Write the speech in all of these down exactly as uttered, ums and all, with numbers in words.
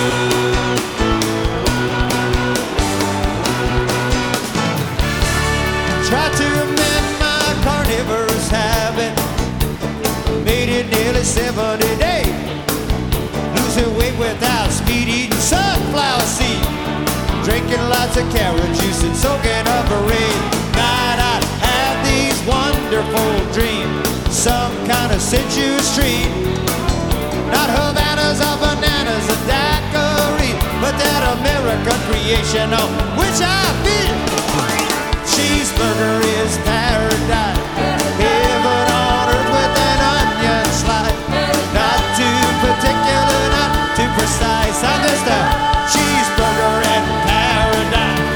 Tried to amend my carnivorous habit, made it nearly seventy days, losing weight without speed, eating sunflower seed, drinking lots of carrot juice and soaking up a rain. Night I'd have these wonderful dreams, some kind of sensuous street, not Havanas or bananas or daiquiris, but that American creation on which I feed. Cheeseburger is paradise, heaven on earth with an onion slice. Not too particular, not too precise. I'm just a cheeseburger in paradise.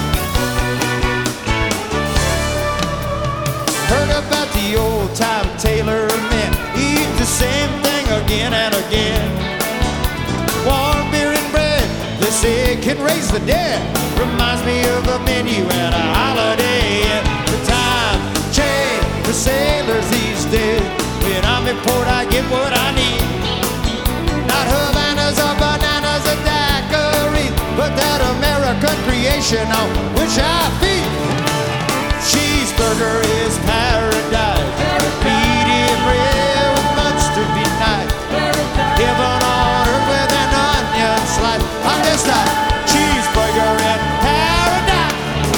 Heard about the old-time tailor men eat the same thing again and again. Warm beer and bread, they say it can raise the dead. Reminds me of a menu at a holiday inn. The time changed for sailors these days. When I'm in port, I get what I need. Not Havanas or bananas or daiquiris, but that American creation on which I feed. Cheeseburger is paradise. Medium rare with much to be nice. Heaven on earth with an onion slice. I'm just a cheeseburger in paradise.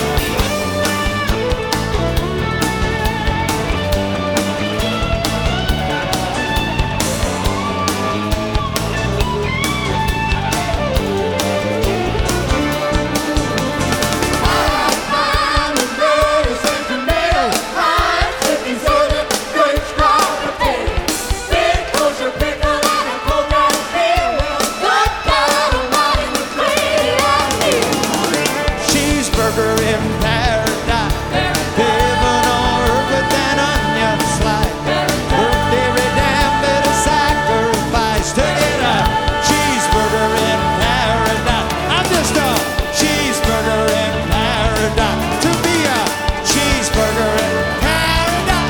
Cheeseburger in paradise, heaven on earth with an onion slice. Worth every damn bit of sacrifice to get a cheeseburger in paradise. I'm just a cheeseburger in paradise. To be a cheeseburger in paradise.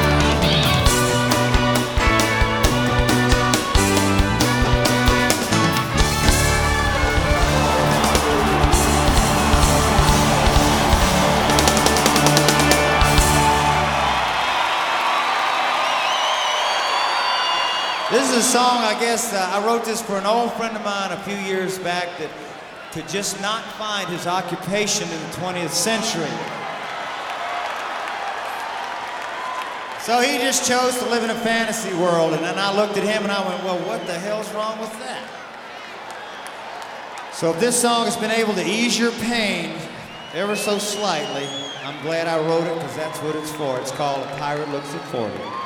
This is a song, I guess, uh, I wrote this for an old friend of mine a few years back that could just not find his occupation in the twentieth century. So he just chose to live in a fantasy world, and then I looked at him and I went, well, what the hell's wrong with that? So if this song has been able to ease your pain ever so slightly, I'm glad I wrote it, because that's what it's for. It's called A Pirate Looks at forty.